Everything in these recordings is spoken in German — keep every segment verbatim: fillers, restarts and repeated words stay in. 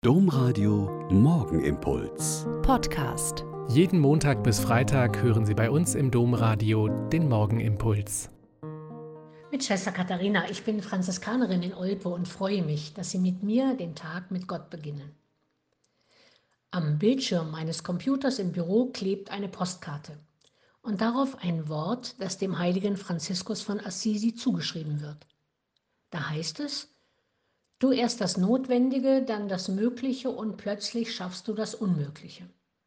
Domradio Morgenimpuls. Podcast. Jeden Montag bis Freitag hören Sie bei uns im Domradio den Morgenimpuls. Mit Schwester Katharina, ich bin Franziskanerin in Olpe und freue mich, dass Sie mit mir den Tag mit Gott beginnen. Am Bildschirm meines Computers im Büro klebt eine Postkarte und darauf ein Wort, das dem heiligen Franziskus von Assisi zugeschrieben wird. Da heißt es: Tu erst das Notwendige, dann das Mögliche und plötzlich schaffst du das Unmögliche.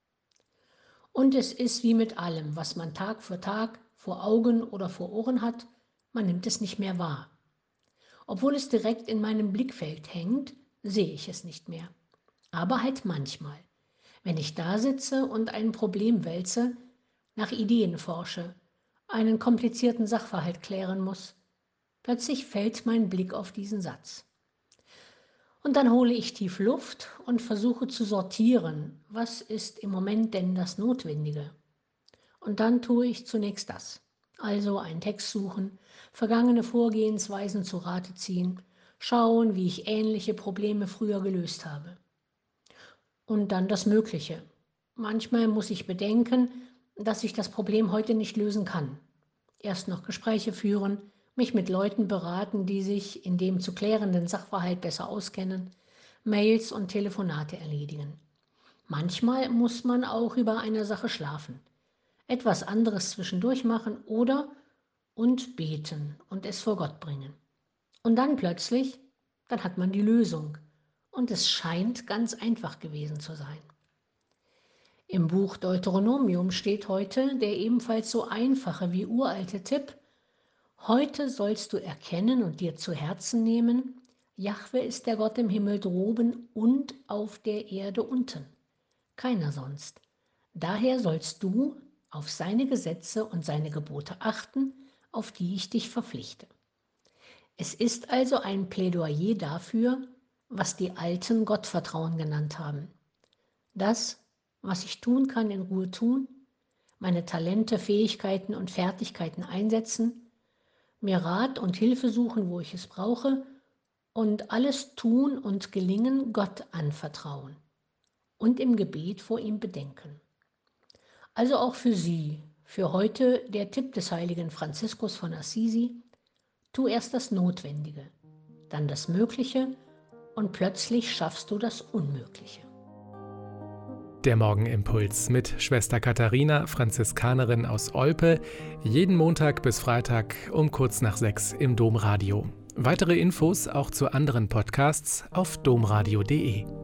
Und es ist wie mit allem, was man Tag für Tag vor Augen oder vor Ohren hat, man nimmt es nicht mehr wahr. Obwohl es direkt in meinem Blickfeld hängt, sehe ich es nicht mehr. Aber halt manchmal, wenn ich da sitze und ein Problem wälze, nach Ideen forsche, einen komplizierten Sachverhalt klären muss, plötzlich fällt mein Blick auf diesen Satz. Und dann hole ich tief Luft und versuche zu sortieren, was ist im Moment denn das Notwendige. Und dann tue ich zunächst das. Also einen Text suchen, vergangene Vorgehensweisen zu Rate ziehen, schauen, wie ich ähnliche Probleme früher gelöst habe. Und dann das Mögliche. Manchmal muss ich bedenken, dass ich das Problem heute nicht lösen kann. Erst noch Gespräche führen, mich mit Leuten beraten, die sich in dem zu klärenden Sachverhalt besser auskennen, Mails und Telefonate erledigen. Manchmal muss man auch über eine Sache schlafen, etwas anderes zwischendurch machen oder und beten und es vor Gott bringen. Und dann plötzlich, dann hat man die Lösung und es scheint ganz einfach gewesen zu sein. Im Buch Deuteronomium steht heute der ebenfalls so einfache wie uralte Tipp: Heute sollst du erkennen und dir zu Herzen nehmen, Jahwe ist der Gott im Himmel droben und auf der Erde unten. Keiner sonst. Daher sollst du auf seine Gesetze und seine Gebote achten, auf die ich dich verpflichte. Es ist also ein Plädoyer dafür, was die Alten Gottvertrauen genannt haben. Das, was ich tun kann, in Ruhe tun, meine Talente, Fähigkeiten und Fertigkeiten einsetzen, mir Rat und Hilfe suchen, wo ich es brauche, und alles tun und Gelingen Gott anvertrauen und im Gebet vor ihm bedenken. Also auch für Sie, für heute der Tipp des heiligen Franziskus von Assisi: Tu erst das Notwendige, dann das Mögliche und plötzlich schaffst du das Unmögliche. Der Morgenimpuls mit Schwester Katharina, Franziskanerin aus Olpe, jeden Montag bis Freitag um kurz nach sechs im Domradio. Weitere Infos auch zu anderen Podcasts auf domradio punkt de.